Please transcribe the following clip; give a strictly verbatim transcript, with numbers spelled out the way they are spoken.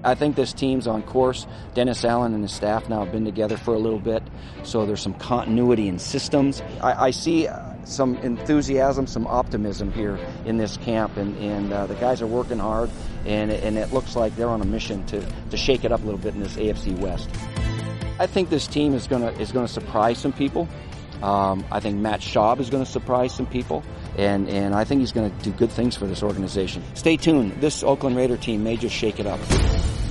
I think this team's on course. Dennis Allen and his staff now have been together for a little bit, so there's some continuity in systems. I, I see some enthusiasm, some optimism here in this camp, and, and uh, the guys are working hard, and, and it looks like they're on a mission to, to shake it up a little bit in this A F C West. I think this team is going to is going to surprise some people. Um, I think Matt Schaub is going to surprise some people, and, and I think he's going to do good things for this organization. Stay tuned. This Oakland Raider team may just shake it up.